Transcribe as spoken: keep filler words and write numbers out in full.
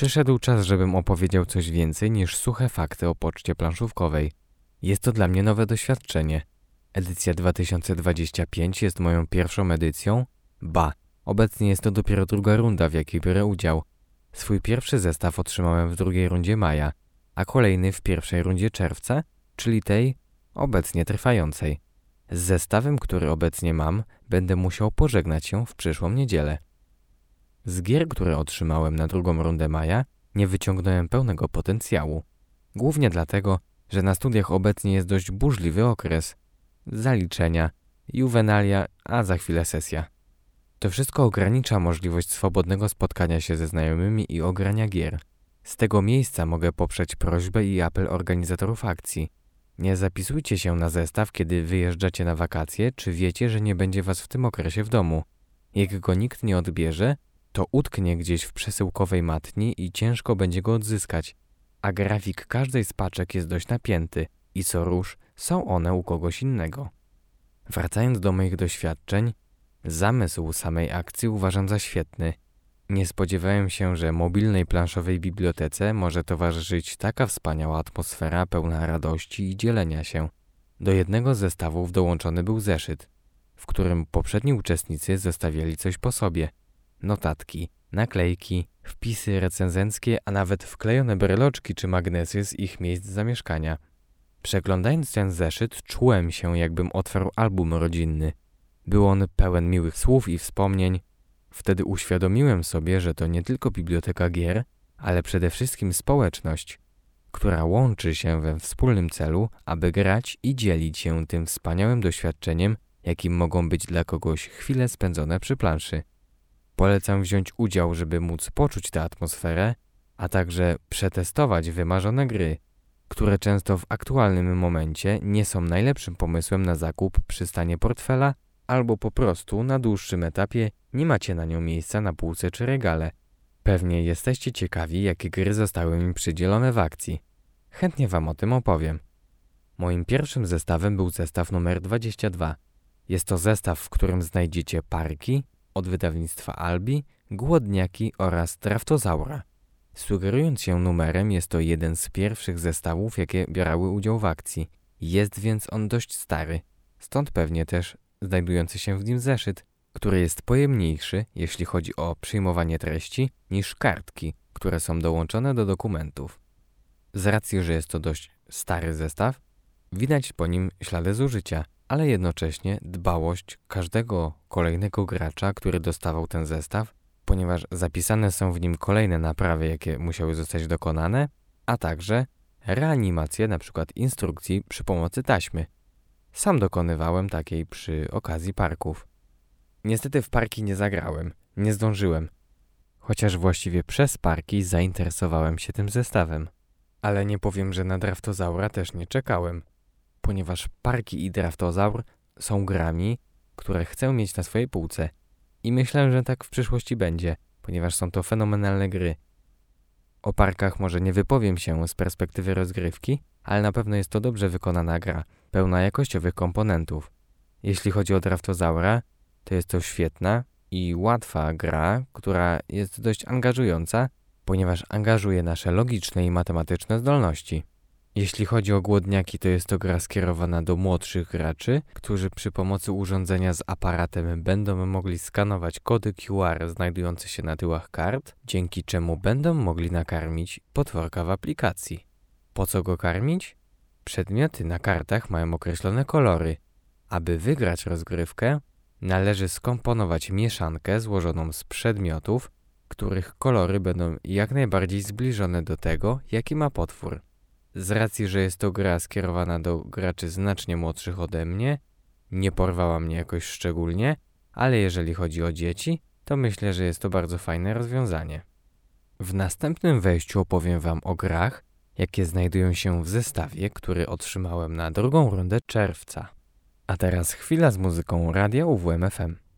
Przyszedł czas, żebym opowiedział coś więcej niż suche fakty o poczcie planszówkowej. Jest to dla mnie nowe doświadczenie. Edycja dwa tysiące dwudziesta piąty jest moją pierwszą edycją. Ba, obecnie jest to dopiero druga runda, w jakiej biorę udział. Swój pierwszy zestaw otrzymałem w drugiej rundzie maja, a kolejny w pierwszej rundzie czerwca, czyli tej obecnie trwającej. Z zestawem, który obecnie mam, będę musiał pożegnać się w przyszłą niedzielę. Z gier, które otrzymałem na drugą rundę maja, nie wyciągnąłem pełnego potencjału. Głównie dlatego, że na studiach obecnie jest dość burzliwy okres. Zaliczenia, juwenalia, a za chwilę sesja. To wszystko ogranicza możliwość swobodnego spotkania się ze znajomymi i ogrania gier. Z tego miejsca mogę poprzeć prośbę i apel organizatorów akcji. Nie zapisujcie się na zestaw, kiedy wyjeżdżacie na wakacje, czy wiecie, że nie będzie was w tym okresie w domu. Jak go nikt nie odbierze, to utknie gdzieś w przesyłkowej matni i ciężko będzie go odzyskać. A grafik każdej z paczek jest dość napięty i co rusz są one u kogoś innego. Wracając do moich doświadczeń, zamysł samej akcji uważam za świetny. Nie spodziewałem się, że mobilnej planszowej bibliotece może towarzyszyć taka wspaniała atmosfera pełna radości i dzielenia się. Do jednego z zestawów dołączony był zeszyt, w którym poprzedni uczestnicy zostawiali coś po sobie. Notatki, naklejki, wpisy recenzenckie, a nawet wklejone breloczki czy magnesy z ich miejsc zamieszkania. Przeglądając ten zeszyt, czułem się, jakbym otwarł album rodzinny. Był on pełen miłych słów i wspomnień. Wtedy uświadomiłem sobie, że to nie tylko biblioteka gier, ale przede wszystkim społeczność, która łączy się we wspólnym celu, aby grać i dzielić się tym wspaniałym doświadczeniem, jakim mogą być dla kogoś chwile spędzone przy planszy. Polecam wziąć udział, żeby móc poczuć tę atmosferę, a także przetestować wymarzone gry, które często w aktualnym momencie nie są najlepszym pomysłem na zakup przy stanie portfela, albo po prostu na dłuższym etapie nie macie na nią miejsca na półce czy regale. Pewnie jesteście ciekawi, jakie gry zostały mi przydzielone w akcji. Chętnie wam o tym opowiem. Moim pierwszym zestawem był zestaw numer dwadzieścia dwa. Jest to zestaw, w którym znajdziecie parki od wydawnictwa Albi, Głodniaki oraz Draftozaura. Sugerując się numerem, jest to jeden z pierwszych zestawów, jakie bierały udział w akcji. Jest więc on dość stary, stąd pewnie też znajdujący się w nim zeszyt, który jest pojemniejszy, jeśli chodzi o przyjmowanie treści, niż kartki, które są dołączone do dokumentów. Z racji, że jest to dość stary zestaw, widać po nim ślady zużycia, ale jednocześnie dbałość każdego kolejnego gracza, który dostawał ten zestaw, ponieważ zapisane są w nim kolejne naprawy, jakie musiały zostać dokonane, a także reanimacje np. instrukcji przy pomocy taśmy. Sam dokonywałem takiej przy okazji parków. Niestety w parki nie zagrałem, nie zdążyłem, chociaż właściwie przez parki zainteresowałem się tym zestawem. Ale nie powiem, że na Draftozaura też nie czekałem, ponieważ parki i Draftozaur są grami, które chcę mieć na swojej półce i myślę, że tak w przyszłości będzie, ponieważ są to fenomenalne gry. O parkach może nie wypowiem się z perspektywy rozgrywki, ale na pewno jest to dobrze wykonana gra, pełna jakościowych komponentów. Jeśli chodzi o Draftozaura, to jest to świetna i łatwa gra, która jest dość angażująca, ponieważ angażuje nasze logiczne i matematyczne zdolności. Jeśli chodzi o Głodniaki, to jest to gra skierowana do młodszych graczy, którzy przy pomocy urządzenia z aparatem będą mogli skanować kody Q R znajdujące się na tyłach kart, dzięki czemu będą mogli nakarmić potworka w aplikacji. Po co go karmić? Przedmioty na kartach mają określone kolory. Aby wygrać rozgrywkę, należy skomponować mieszankę złożoną z przedmiotów, których kolory będą jak najbardziej zbliżone do tego, jaki ma potwór. Z racji, że jest to gra skierowana do graczy znacznie młodszych ode mnie, nie porwała mnie jakoś szczególnie, ale jeżeli chodzi o dzieci, to myślę, że jest to bardzo fajne rozwiązanie. W następnym wejściu opowiem wam o grach, jakie znajdują się w zestawie, który otrzymałem na drugą rundę czerwca. A teraz chwila z muzyką Radia U W M F M.